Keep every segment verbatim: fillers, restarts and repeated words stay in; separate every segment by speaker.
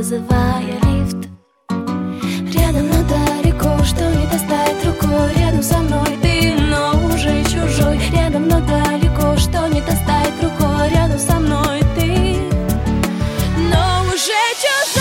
Speaker 1: вызывая лифт. Рядом, но далеко, что не достать рукой. Рядом со мной ты, но уже чужой. Рядом, но далеко, что не достать рукой. Рядом со мной ты, но уже чужой.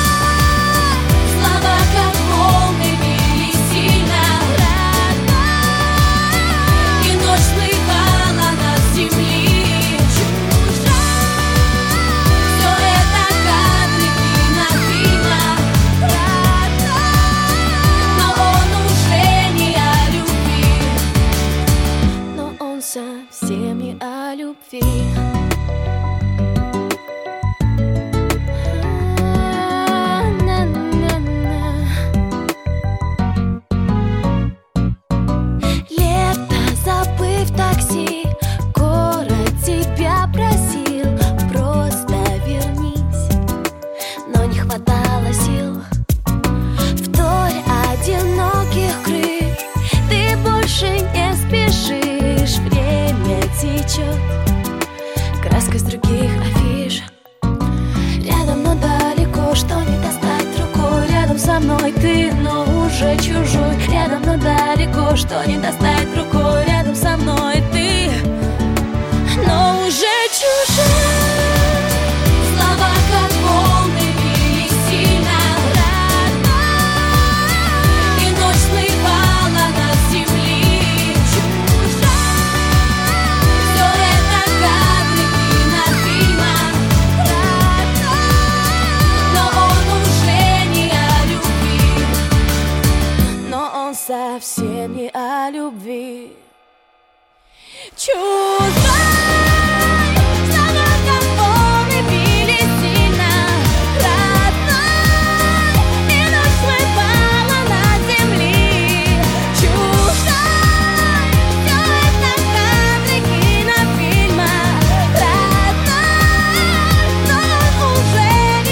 Speaker 1: Слова как волны били сильно, родной, и ночь слыхала над земли. Чужой, все это кадры кинофильма, родной, но он уже не о любви, но он совсем не о любви. Краска с других афиш. Рядом, но далеко, что не достать рукой. Рядом со мной ты, но уже чужой. Рядом, но далеко, что не достать рукой. Рядом со мной ты, но уже чужой. Слова как волны били сильно, родной, и ночь слыхала над земли. Чужой, все это кадры кинофильма, родной, но он уже не о любви, но он совсем не о любви. Чужой.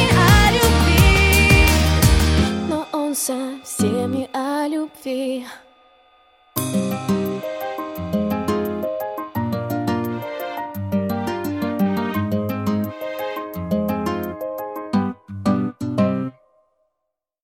Speaker 1: Совсем не о любви.